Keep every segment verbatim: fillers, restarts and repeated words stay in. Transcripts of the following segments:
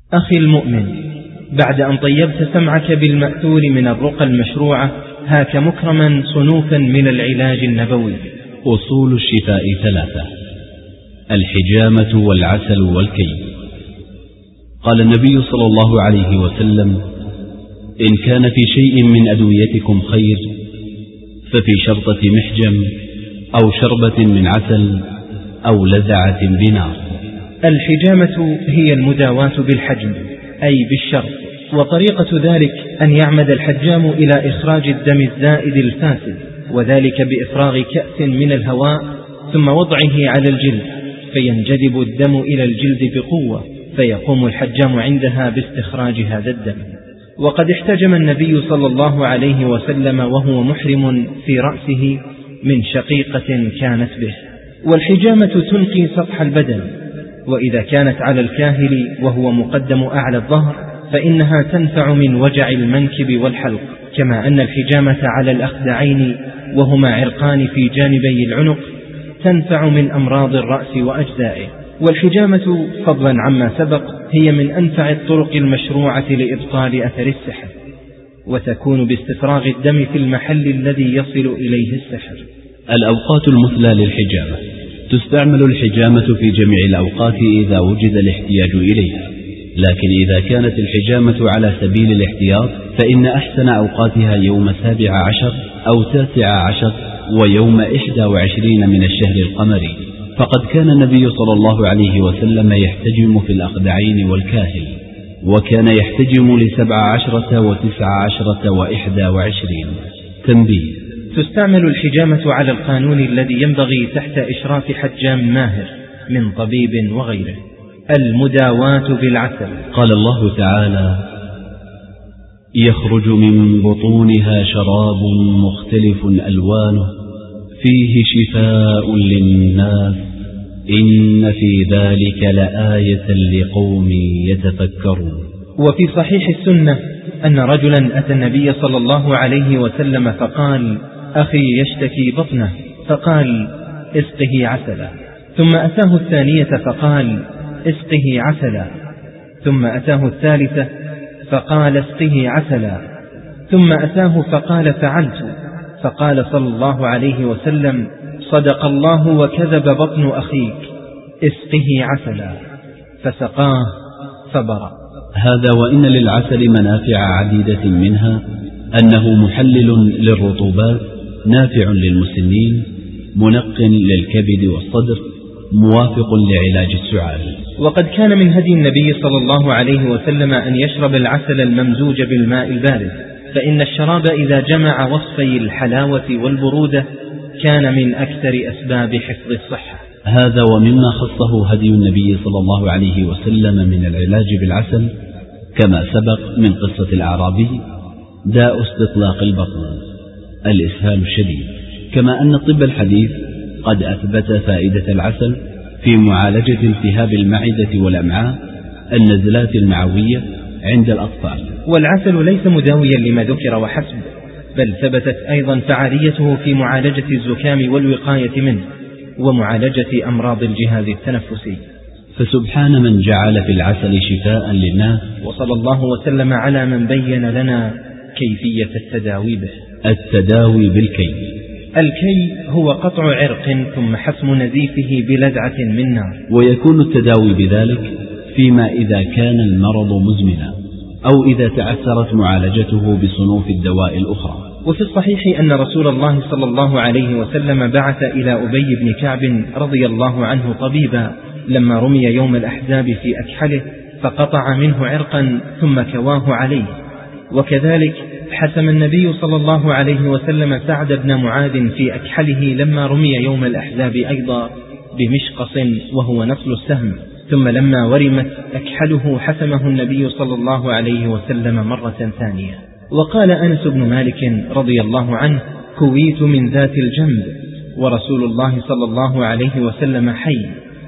أخي المؤمن، بعد أن طيبت سمعك بالمأثور من الرقى المشروعة، هاك مكرما صنوفا من العلاج النبوي. أصول الشفاء ثلاثة: الحجامة والعسل والكي. قال النبي صلى الله عليه وسلم: إن كان في شيء من أدويتكم خير ففي شرطة محجم أو شربة من عسل أو لذعة بنار. الحجامة هي المداواة بالحجم أي بالشرب، وطريقة ذلك أن يعمد الحجام إلى إخراج الدم الزائد الفاسد، وذلك بإفراغ كأس من الهواء ثم وضعه على الجلد فينجذب الدم إلى الجلد بقوة، فيقوم الحجام عندها باستخراج هذا الدم. وقد احتجم النبي صلى الله عليه وسلم وهو محرم في رأسه من شقيقة كانت به. والحجامة تنقي سطح البدن، وإذا كانت على الكاهل وهو مقدم أعلى الظهر فإنها تنفع من وجع المنكب والحلق، كما أن الحجامة على الأخدعين وهما عرقان في جانبي العنق تنفع من أمراض الرأس وأجزائه. والحجامة فضلا عما سبق هي من أنفع الطرق المشروعة لإبطال أثر السحر، وتكون باستفراغ الدم في المحل الذي يصل إليه السحر. الأوقات المثلى للحجامة: تستعمل الحجامة في جميع الأوقات إذا وجد الاحتياج إليها، لكن إذا كانت الحجامة على سبيل الاحتياط فإن أحسن أوقاتها يوم سابع عشر أو تاسع عشر ويوم إحدى وعشرين من الشهر القمري، فقد كان النبي صلى الله عليه وسلم يحتجم في الأخدعين والكاهل، وكان يحتجم لسبع عشرة وتسع عشرة وإحدى وعشرين. تنبيه: تستعمل الحجامة على القانون الذي ينبغي تحت إشراف حجام ماهر من طبيب وغيره. المداواة بالعسل. قال الله تعالى: يخرج من بطونها شراب مختلف ألوانه فيه شفاء للناس إن في ذلك لآية لقوم يتفكرون. وفي صحيح السنة أن رجلا أتى النبي صلى الله عليه وسلم فقال: أخي يشتكي بطنه، فقال: اسقه عسلا. ثم أتاه الثانية فقال: اسقه عسلا. ثم أتاه الثالثة فقال: اسقه عسلا. ثم أتاه فقال: فعلت. فقال صلى الله عليه وسلم: صدق الله وكذب بطن أخيك، اسقه عسلا. فسقاه فبرأ. هذا وإن للعسل منافع عديدة، منها أنه محلل للرطوبات، نافع للمسنين، منق للكبد والصدر، موافق لعلاج السعال. وقد كان من هدي النبي صلى الله عليه وسلم أن يشرب العسل الممزوج بالماء البارد، فإن الشراب إذا جمع وصفي الحلاوة والبرودة كان من أكثر أسباب حفظ الصحة. هذا ومما خصه هدي النبي صلى الله عليه وسلم من العلاج بالعسل كما سبق من قصة الأعرابي داء استطلاق البطن، الإسهال الشديد، كما أن الطب الحديث قد أثبت فائدة العسل في معالجة التهاب المعدة والأمعاء، النزلات المعوية عند الأطفال. والعسل ليس مداويا لما ذكر وحسب، بل ثبتت أيضا فعاليته في معالجة الزكام والوقاية منه ومعالجة أمراض الجهاز التنفسي. فسبحان من جعل في العسل شفاء للناس. وصلى الله وسلم على من بين لنا كيفية التداوي به. التداوي بالكي. الكي هو قطع عرق ثم حسم نزيفه بلذعة من نار. ويكون التداوي بذلك فيما إذا كان المرض مزمنا أو إذا تعثرت معالجته بصنوف الدواء الأخرى. وفي الصحيح أن رسول الله صلى الله عليه وسلم بعث إلى أبي بن كعب رضي الله عنه طبيبا لما رمي يوم الأحزاب في أكحله فقطع منه عرقا ثم كواه عليه. وكذلك حسم النبي صلى الله عليه وسلم سعد بن معاذ في أكحله لما رمي يوم الأحزاب أيضا بمشقص وهو نصل السهم، ثم لما ورمت أكحله حسمه النبي صلى الله عليه وسلم مرة ثانية. وقال أنس بن مالك رضي الله عنه: كويت من ذات الجنب ورسول الله صلى الله عليه وسلم حي،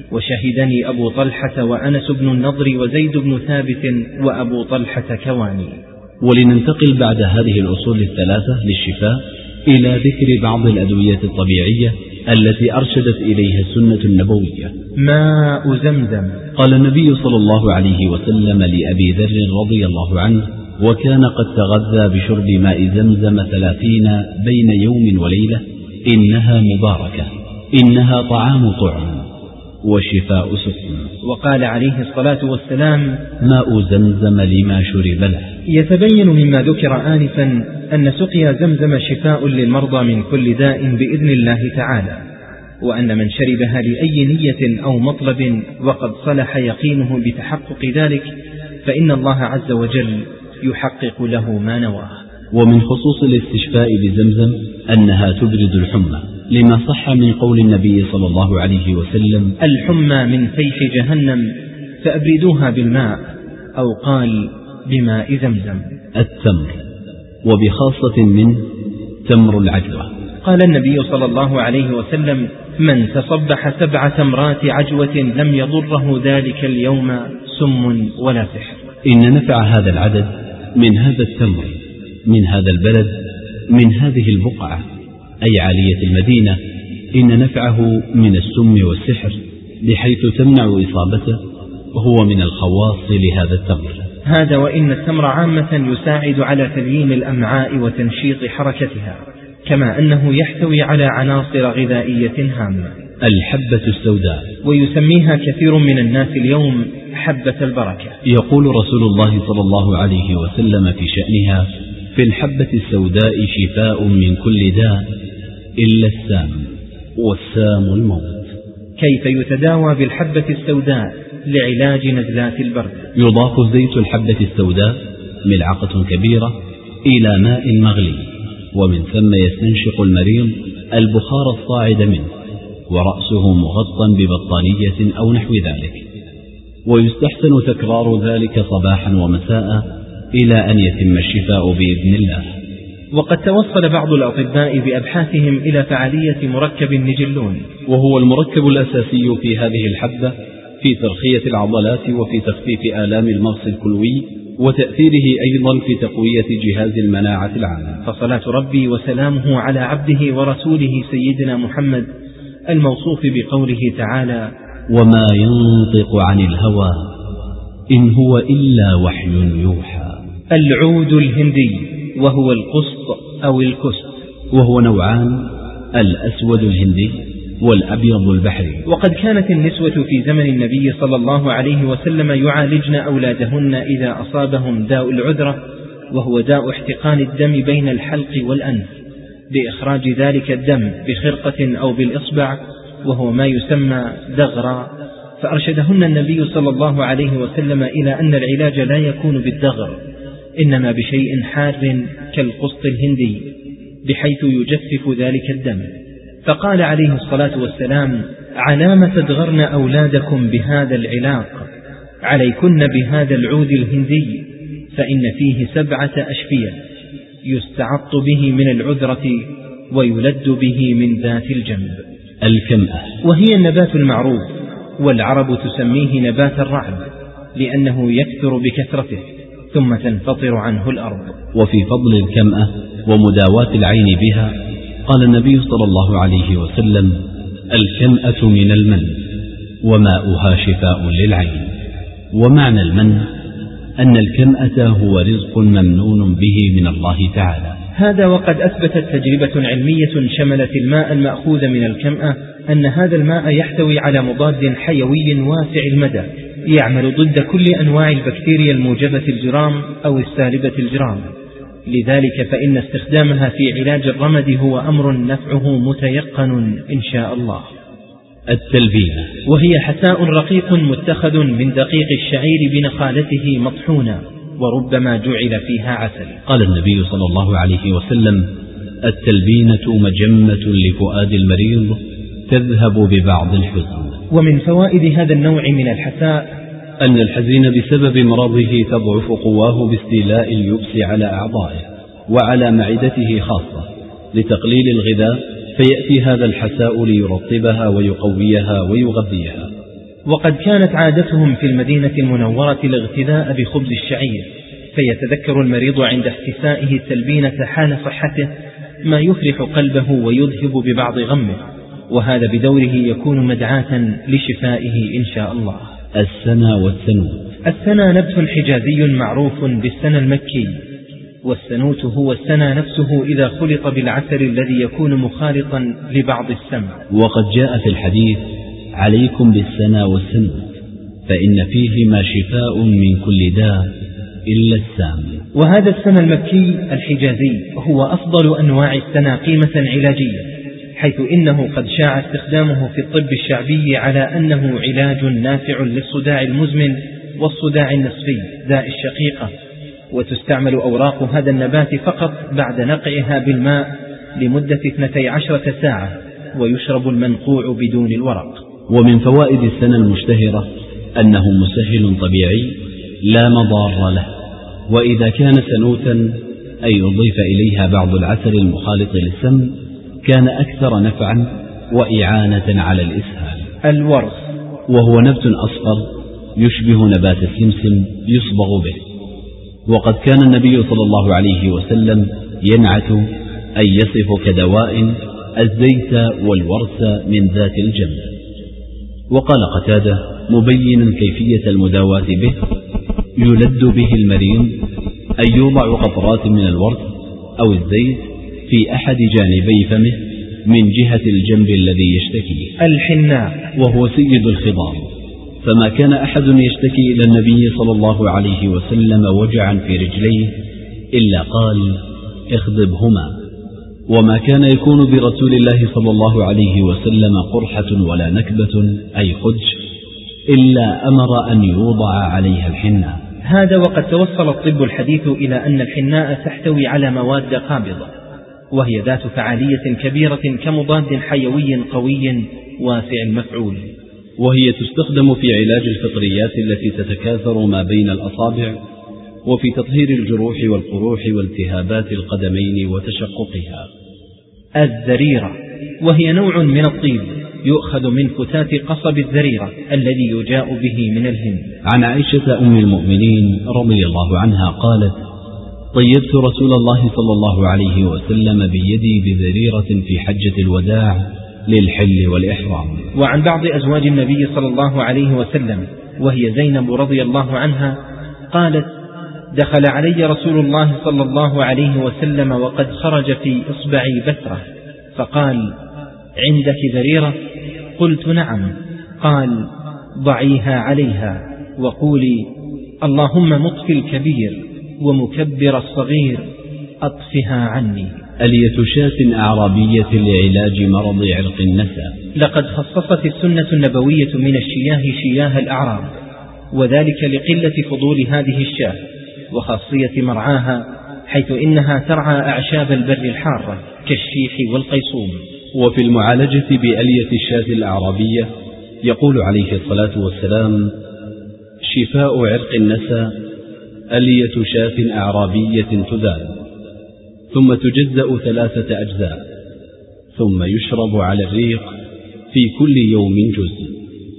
وشهدني أبو طلحة وأنس بن النضر وزيد بن ثابت وأبو طلحة كواني. ولننتقل بعد هذه الأصول الثلاثة للشفاء إلى ذكر بعض الأدوية الطبيعية التي أرشدت إليها السنة النبوية. ماء زمزم. قال النبي صلى الله عليه وسلم لأبي ذر رضي الله عنه: وكان قد تغذى بشرب ماء زمزم ثلاثين بين يوم وليلة: إنها مباركة، إنها طعام طعم وشفاء سقم. وقال عليه الصلاة والسلام: ماء زمزم لما شرب له. يتبين مما ذكر آنفا أن سقيا زمزم شفاء للمرضى من كل داء بإذن الله تعالى، وأن من شربها لأي نية أو مطلب وقد صلح يقينه بتحقق ذلك فإن الله عز وجل يحقق له ما نواه. ومن خصوص الاستشفاء بزمزم أنها تبرد الحمى، لما صح من قول النبي صلى الله عليه وسلم: الحمى من فيح جهنم فأبردوها بالماء، أو قال بماء زمزم. التمر، وبخاصة منه تمر العجوة. قال النبي صلى الله عليه وسلم: من تصبح سبع تمرات عجوة لم يضره ذلك اليوم سم ولا سحر. إن نفع هذا العدد من هذا التمر، من هذا البلد، من هذه البقعة، أي عالية المدينة، إن نفعه من السم والسحر بحيث تمنع إصابته، وهو من الخواص لهذا التمر. هذا وإن التمر عامة يساعد على تليين الأمعاء وتنشيط حركتها، كما أنه يحتوي على عناصر غذائية هامة. الحبة السوداء، ويسميها كثير من الناس اليوم حبة البركة. يقول رسول الله صلى الله عليه وسلم في شأنها: في الحبة السوداء شفاء من كل داء إلا السام، والسام الموت. كيف يتداوى بالحبة السوداء لعلاج نزلات البرد؟ يضاف زيت الحبة السوداء ملعقة كبيرة إلى ماء مغلي، ومن ثم يستنشق المريض البخار الصاعد منه، ورأسه مغطى ببطانية أو نحو ذلك، ويستحسن تكرار ذلك صباحا ومساء إلى أن يتم الشفاء بإذن الله. وقد توصل بعض الأطباء بأبحاثهم إلى فعالية مركب النجلون، وهو المركب الأساسي في هذه الحبة في ترخية العضلات وفي تخفيف آلام المغص الكلوي، وتأثيره أيضا في تقوية جهاز المناعة العام. فصلاة ربي وسلامه على عبده ورسوله سيدنا محمد الموصوف بقوله تعالى: وما ينطق عن الهوى إن هو إلا وحي يوحى. العود الهندي، وهو القسط أو الكست، وهو نوعان: الأسود الهندي والأبيض البحري. وقد كانت النسوة في زمن النبي صلى الله عليه وسلم يعالجن أولادهن إذا أصابهم داء العذرة، وهو داء احتقان الدم بين الحلق والأنف، بإخراج ذلك الدم بخرقة أو بالإصبع، وهو ما يسمى دغرا. فأرشدهن النبي صلى الله عليه وسلم إلى أن العلاج لا يكون بالدغر، إنما بشيء حار كالقسط الهندي، بحيث يجفف ذلك الدم. فقال عليه الصلاة والسلام: علام تدغرن أولادكم بهذا العلاق، عليكن بهذا العود الهندي، فإن فيه سبعة أشفية يستعط به من العذرة ويلد به من ذات الجنب. الكمأة، وهي النبات المعروف، والعرب تسميه نبات الرعب لأنه يكثر بكثرته ثم تنفطر عنه الأرض. وفي فضل الكمأة ومداواة العين بها قال النبي صلى الله عليه وسلم: الكمأة من المن وماؤها شفاء للعين. ومعنى المن أن الكمأة هو رزق ممنون به من الله تعالى. هذا وقد أثبتت تجربة علمية شملت الماء المأخوذ من الكمأة أن هذا الماء يحتوي على مضاد حيوي واسع المدى يعمل ضد كل أنواع البكتيريا الموجبة الجرام أو السالبة الجرام. لذلك فإن استخدامها في علاج الرمد هو أمر نفعه متيقن إن شاء الله. التلبينة، وهي حساء رقيق متخذ من دقيق الشعير بنخالته مطحونة، وربما جعل فيها عسل. قال النبي صلى الله عليه وسلم: التلبينة مجمة لفؤاد المريض تذهب ببعض الحزن. ومن فوائد هذا النوع من الحساء أن الحزين بسبب مرضه تضعف قواه باستيلاء اليبس على أعضائه وعلى معدته خاصة لتقليل الغذاء، فيأتي هذا الحساء ليرطبها ويقويها ويغذيها. وقد كانت عادتهم في المدينة المنورة الاغتذاء بخبز الشعير، فيتذكر المريض عند احتسائه التلبينة حال صحته ما يفرح قلبه ويذهب ببعض غمه، وهذا بدوره يكون مدعاة لشفائه إن شاء الله. السنى والسنوت. السنى نبت حجازي معروف بالسنى المكي، والسنوت هو السنى نفسه إذا خلط بالعسل الذي يكون مخالطا لبعض السمع. وقد جاء في الحديث: عليكم بالسنى والسنوت فإن فيهما شفاء من كل داء إلا السام. وهذا السنى المكي الحجازي هو أفضل أنواع السنى قيمة علاجية، حيث إنه قد شاع استخدامه في الطب الشعبي على أنه علاج نافع للصداع المزمن والصداع النصفي داء الشقيقة، وتستعمل أوراق هذا النبات فقط بعد نقعها بالماء لمدة اثنتي عشرة ساعة، ويشرب المنقوع بدون الورق. ومن فوائد السنى المشتهرة أنه مسهل طبيعي لا مضار له، وإذا كان سنوتا أي يضيف إليها بعض العسل المخالط للسم كان أكثر نفعا وإعانة على الإسهال. الورص، وهو نبت أصفر يشبه نبات السمسم يصبغ به، وقد كان النبي صلى الله عليه وسلم ينعت أن يصف كدواء الزيت والورس من ذات الجنب. وقال قتادة مبينا كيفية المداواة به: يلد به المريض أن يوضع قطرات من الورس أو الزيت في أحد جانبي فمه من جهة الجنب الذي يشتكي. الحناء، وهو سيد الخضار، فما كان أحد يشتكي إلى النبي صلى الله عليه وسلم وجعا في رجليه إلا قال: اخضبهما. وما كان يكون برسول الله صلى الله عليه وسلم قرحة ولا نكبة أي خدش إلا أمر أن يوضع عليها الحناء. هذا وقد توصل الطب الحديث إلى أن الحناء تحتوي على مواد قابضة، وهي ذات فعالية كبيرة كمضاد حيوي قوي واسع المفعول، وهي تستخدم في علاج الفطريات التي تتكاثر ما بين الأصابع، وفي تطهير الجروح والقروح والتهابات القدمين وتشققها. الزريرة، وهي نوع من الطيب يؤخذ من فتات قصب الزريرة الذي يجاء به من الهند. عن عائشة أم المؤمنين رضي الله عنها قالت: طيبت رسول الله صلى الله عليه وسلم بيدي بزريرة في حجة الوداع للحل والإحرام. وعن بعض أزواج النبي صلى الله عليه وسلم وهي زينب رضي الله عنها قالت: دخل علي رسول الله صلى الله عليه وسلم وقد خرج في إصبعي بترة، فقال: عندك ذريرة؟ قلت: نعم. قال: ضعيها عليها وقولي: اللهم مطفي الكبير ومكبر الصغير أطفها عني. ألية شاة أعرابية لعلاج مرض عرق النسا. لقد خصصت السنة النبوية من الشياه شياه الأعراب، وذلك لقلة فضول هذه الشاة وخاصية مرعاها، حيث إنها ترعى أعشاب البر الحارة كالشيح والقيصوم. وفي المعالجة بألية الشاة الأعرابية يقول عليه الصلاة والسلام: شفاء عرق النسا ألية شاة أعرابية تذال، ثم تجزأ ثلاثة أجزاء، ثم يشرب على الريق في كل يوم جزء.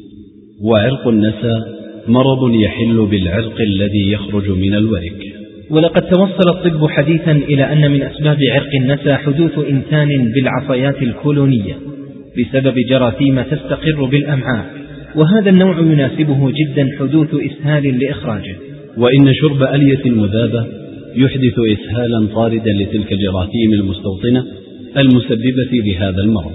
وعرق النسا مرض يحل بالعرق الذي يخرج من الورك. ولقد توصل الطب حديثا إلى أن من أسباب عرق النسا حدوث إنتان بالعصيات الكولونية بسبب جراثيم تستقر بالأمعاء، وهذا النوع يناسبه جدا حدوث إسهال لإخراجه. وإن شرب ألية مذابة يحدث إسهالا طاردا لتلك الجراثيم المستوطنة المسببة لهذا المرض.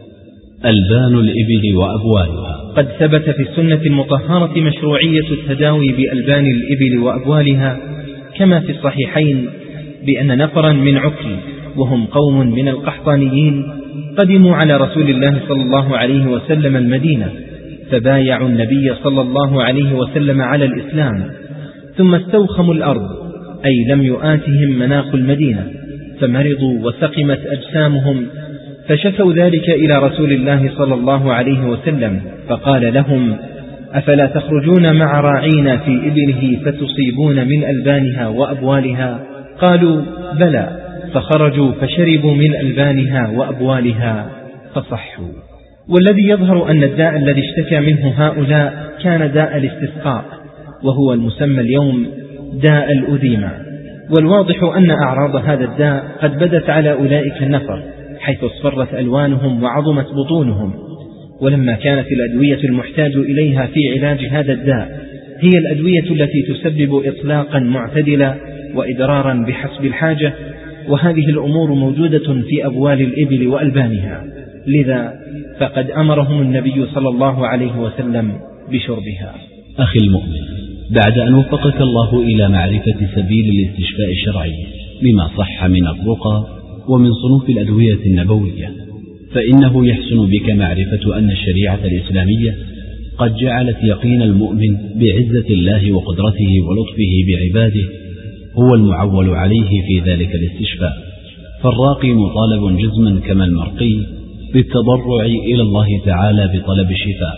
ألبان الإبل وأبوالها. قد ثبت في السنة المطهرة مشروعية التداوي بألبان الإبل وأبوالها، كما في الصحيحين بأن نفرا من عكل وهم قوم من القحطانيين قدموا على رسول الله صلى الله عليه وسلم المدينة، فبايعوا النبي صلى الله عليه وسلم على الإسلام، ثم استوخموا الأرض، أي لم يؤاتهم مناخ المدينة، فمرضوا وسقمت أجسامهم، فشكوا ذلك إلى رسول الله صلى الله عليه وسلم، فقال لهم: أفلا تخرجون مع راعينا في إبله فتصيبون من ألبانها وأبوالها؟ قالوا: بلى. فخرجوا فشربوا من ألبانها وأبوالها فصحوا. والذي يظهر أن الداء الذي اشتكى منه هؤلاء كان داء الاستسقاء، وهو المسمى اليوم داء الأديمة. والواضح أن أعراض هذا الداء قد بدت على أولئك النفر، حيث اصفرت ألوانهم وعظمت بطونهم. ولما كانت الأدوية المحتاج إليها في علاج هذا الداء هي الأدوية التي تسبب إطلاقا معتدلا وإدرارا بحسب الحاجة، وهذه الأمور موجودة في أبوال الإبل وألبانها، لذا فقد أمرهم النبي صلى الله عليه وسلم بشربها. أخي المؤمن، بعد أن وفقك الله إلى معرفة سبيل الاستشفاء الشرعي بما صح من الرقى ومن صنوف الأدوية النبوية، فإنه يحسن بك معرفة أن الشريعة الإسلامية قد جعلت يقين المؤمن بعزة الله وقدرته ولطفه بعباده هو المعول عليه في ذلك الاستشفاء، فالراقي مطالب جزما كما المرقي بالتضرع إلى الله تعالى بطلب الشفاء.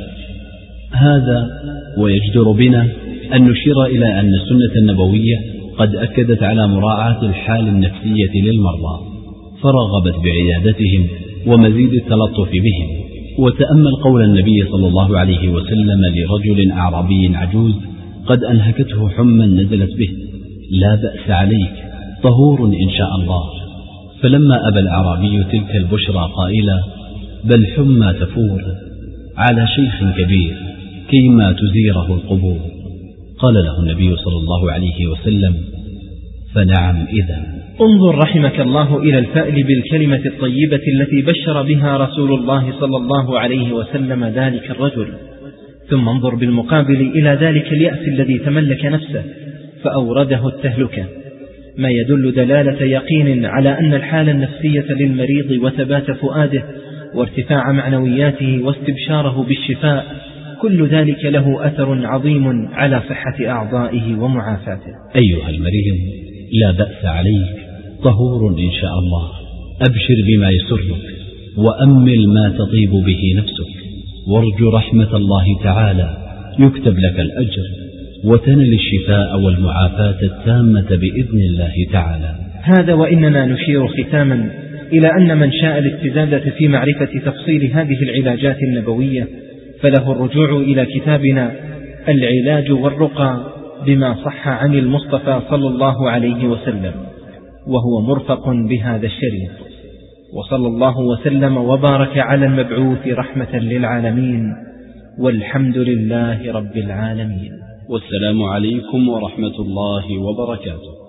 هذا ويجدر بنا أن نشير إلى أن السنة النبوية قد أكدت على مراعاة الحال النفسية للمرضى، فرغبت بعيادتهم ومزيد التلطف بهم. وتأمل قول النبي صلى الله عليه وسلم لرجل أعرابي عجوز قد أنهكته حمى نزلت به: لا بأس عليك، طهور إن شاء الله. فلما أبى الأعرابي تلك البشرى قائلا: بل حمى تفور على شيخ كبير كيما تزيره القبور، قال له النبي صلى الله عليه وسلم: فنعم إذن. انظر رحمك الله إلى الفأل بالكلمة الطيبة التي بشر بها رسول الله صلى الله عليه وسلم ذلك الرجل، ثم انظر بالمقابل إلى ذلك اليأس الذي تملك نفسه فأورده التهلكة، ما يدل دلالة يقين على أن الحالة النفسية للمريض وثبات فؤاده وارتفاع معنوياته واستبشاره بالشفاء كل ذلك له أثر عظيم على صحة أعضائه ومعافاته. أيها المريض، لا بأس عليك، طهور إن شاء الله. أبشر بما يسرك وأمل ما تطيب به نفسك، وارجو رحمة الله تعالى يكتب لك الأجر وتنل الشفاء والمعافاة التامة بإذن الله تعالى. هذا وإننا نشير ختاما إلى أن من شاء الاستزادة في معرفة تفصيل هذه العلاجات النبوية فله الرجوع إلى كتابنا العلاج والرقى بما صح عن المصطفى صلى الله عليه وسلم، وهو مرفق بهذا الشريط. وصلى الله وسلم وبارك على المبعوث رحمة للعالمين، والحمد لله رب العالمين. والسلام عليكم ورحمة الله وبركاته.